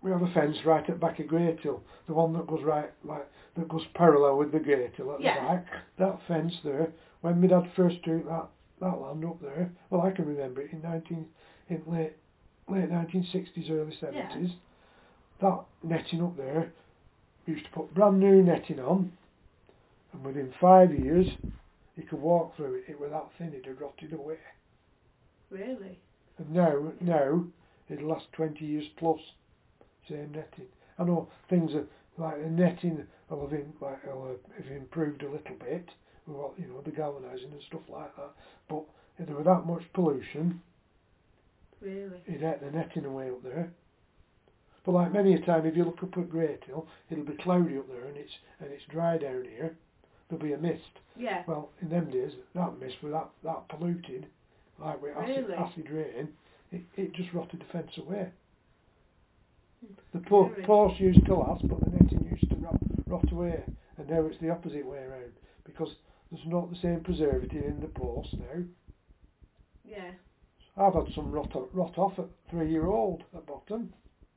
we have a fence right at the back of Great Hill, the one that goes that goes parallel with the Great Hill at the back. That fence there, when my dad first took that land up there, well, I can remember it in late 1960s, early 70s. That netting up there, we used to put brand new netting on, and within 5 years, you could walk through it. It was that thin, it had rotted away. Really? And now it'll last 20 years plus. Same netting. I know things are like the netting will have improved a little bit with what, the galvanising and stuff like that. But if there were that much pollution, really, it'd ate the netting away up there. But like many a time, if you look up at Great Hill, it'll be cloudy up there and it's dry down here. There'll be a mist. Yeah. Well, in them days, that mist was that polluted, like with acid rain, it just rotted the fence away. The posts used to last, but the netting used to rot away, and now it's the opposite way around because there's not the same preservative in the posts now. Yeah. I've had some rot off at 3-year-old at bottom.